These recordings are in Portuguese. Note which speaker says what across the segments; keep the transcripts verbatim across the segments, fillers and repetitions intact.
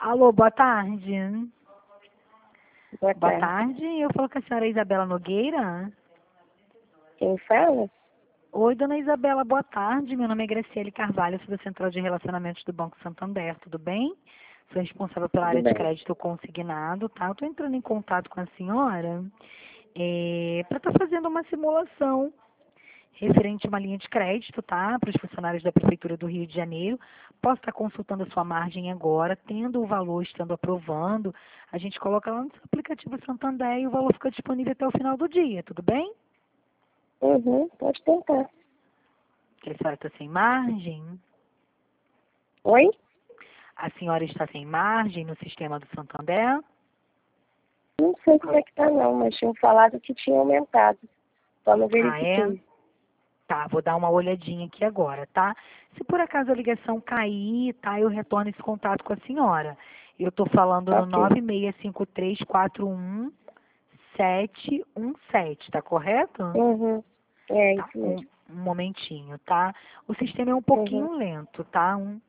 Speaker 1: Alô, boa tarde.
Speaker 2: Boa
Speaker 1: Boa
Speaker 2: tarde.
Speaker 1: tarde, eu falo com a senhora Isabela Nogueira.
Speaker 2: Quem fala?
Speaker 1: Oi, dona Isabela, boa tarde. Meu nome é Graciele Carvalho, sou da Central de Relacionamentos do Banco Santander, tudo bem? Sou responsável pela
Speaker 2: Tudo
Speaker 1: área de
Speaker 2: bem.
Speaker 1: crédito consignado, tá? Eu estou entrando em contato com a senhora é, para estar fazendo uma simulação referente a uma linha de crédito, tá? Para os funcionários da Prefeitura do Rio de Janeiro. Posso estar consultando a sua margem agora, tendo o valor, estando aprovando. A gente coloca lá no seu aplicativo Santander e o valor fica disponível até o final do dia, tudo bem?
Speaker 2: Uhum, pode tentar.
Speaker 1: Que a senhora está sem margem?
Speaker 2: Oi?
Speaker 1: A senhora está sem margem no sistema do Santander?
Speaker 2: Não sei como é que tá não, mas tinham falado que tinha aumentado. Só não
Speaker 1: Ah, é?
Speaker 2: verifiquei.
Speaker 1: Tá, vou dar uma olhadinha aqui agora, tá? Se por acaso a ligação cair, tá, eu retorno esse contato com a senhora. Eu estou falando no
Speaker 2: Ok.
Speaker 1: nove seis cinco três quatro um sete um sete, tá correto?
Speaker 2: Uhum. É
Speaker 1: Tá,
Speaker 2: isso
Speaker 1: um,
Speaker 2: mesmo.
Speaker 1: um momentinho, tá? O sistema é um
Speaker 2: Uhum.
Speaker 1: pouquinho lento, tá? Um,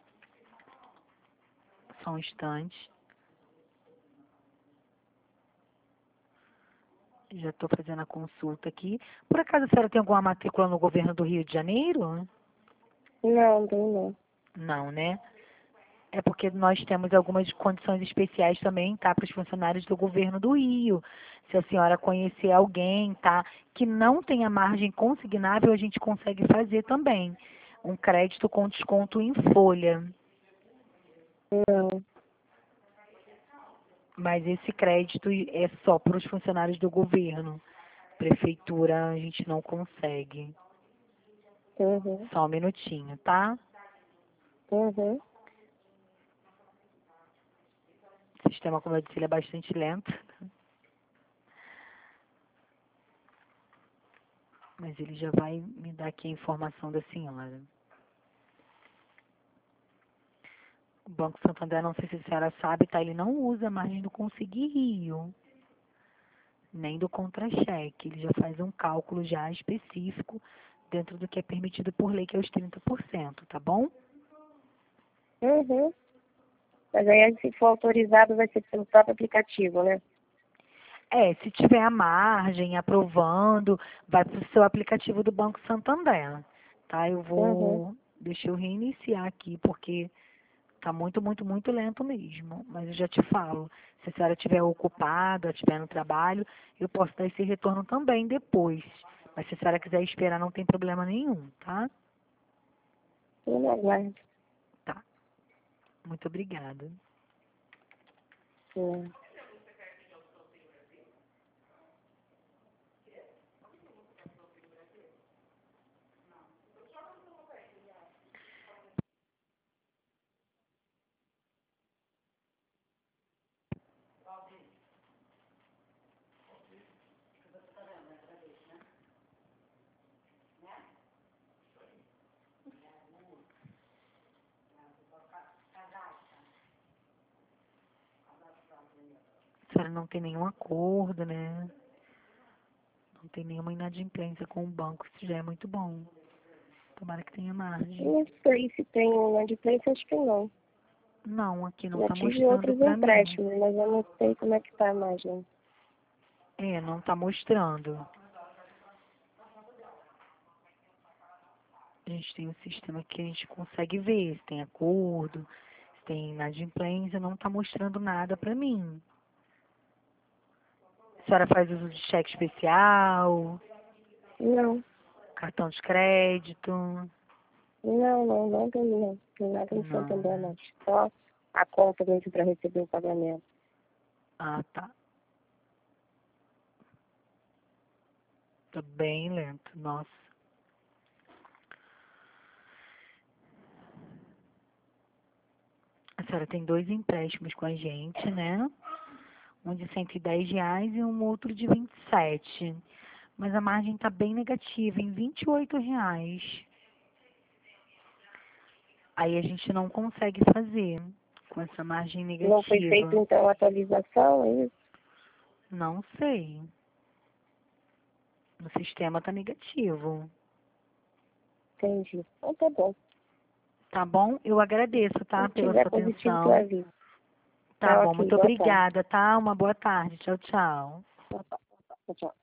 Speaker 1: só um instante. Já estou fazendo a consulta aqui. Por acaso a senhora tem alguma matrícula no governo do Rio de Janeiro?
Speaker 2: Não, não, não.
Speaker 1: Não, né? É porque nós temos algumas condições especiais também, tá, para os funcionários do governo do Rio. Se a senhora conhecer alguém, tá, que não tenha margem consignável, a gente consegue fazer também um crédito com desconto em folha.
Speaker 2: Não.
Speaker 1: Mas esse crédito é só para os funcionários do governo. Prefeitura a gente não consegue.
Speaker 2: Uhum.
Speaker 1: Só um minutinho, tá?
Speaker 2: Uhum.
Speaker 1: O sistema, como eu disse, ele é bastante lento. Mas ele já vai me dar aqui a informação da senhora. O Banco Santander, não sei se a senhora sabe, tá? Ele não usa a margem do Consegui Rio, nem do contra-cheque. Ele já faz um cálculo já específico dentro do que é permitido por lei, que é os trinta por cento, tá bom?
Speaker 2: Uhum. Mas aí, se for autorizado, vai ser pelo próprio aplicativo, né?
Speaker 1: É, se tiver a margem aprovando, vai para o seu aplicativo do Banco Santander, tá? Eu
Speaker 2: Uhum.
Speaker 1: vou, deixa eu reiniciar aqui, porque tá muito, muito, muito lento mesmo. Mas eu já te falo, se a senhora estiver ocupada, estiver no trabalho, eu posso dar esse retorno também depois. Mas se a senhora quiser esperar, não tem problema nenhum, tá?
Speaker 2: Eu não aguardo.
Speaker 1: Tá. Muito obrigada.
Speaker 2: Hum.
Speaker 1: A senhora não tem nenhum acordo, né? Não tem nenhuma inadimplência com o banco. Isso já é muito bom. Tomara que tenha margem.
Speaker 2: Não sei se tem inadimplência, acho que não.
Speaker 1: Não, aqui não
Speaker 2: Já
Speaker 1: tá
Speaker 2: tive
Speaker 1: mostrando
Speaker 2: outros
Speaker 1: pra mim.
Speaker 2: empréstimos, mas eu não sei como é que tá mais, né?
Speaker 1: É, não tá mostrando. A gente tem um sistema que a gente consegue ver se tem acordo, se tem inadimplência, não tá mostrando nada pra mim. A senhora faz uso de cheque especial,
Speaker 2: Não,
Speaker 1: cartão de crédito?
Speaker 2: não, não, não tem, não. Tem nada no
Speaker 1: Não,
Speaker 2: Santander,
Speaker 1: né?
Speaker 2: não. Só a conta mesmo para receber o pagamento.
Speaker 1: Ah, tá. Tá bem lento, nossa. A senhora tem dois empréstimos com a gente, né? Um de cento e dez reais e um outro de vinte e sete. Mas a margem tá bem negativa, em vinte e oito reais. Aí a gente não consegue fazer com essa margem
Speaker 2: Não foi feito,
Speaker 1: negativa.
Speaker 2: então, a atualização, é isso?
Speaker 1: Não sei. O sistema tá negativo.
Speaker 2: Entendi. Então tá bom.
Speaker 1: Tá bom? Eu agradeço,
Speaker 2: Se
Speaker 1: tá? Pela
Speaker 2: tiver
Speaker 1: sua
Speaker 2: positivo, tu
Speaker 1: atenção.
Speaker 2: avisa.
Speaker 1: Tá
Speaker 2: Tá,
Speaker 1: bom,
Speaker 2: ok,
Speaker 1: muito
Speaker 2: boa tarde.
Speaker 1: obrigada, tá? Uma boa tarde. Tchau, tchau.
Speaker 2: Tchau, tchau.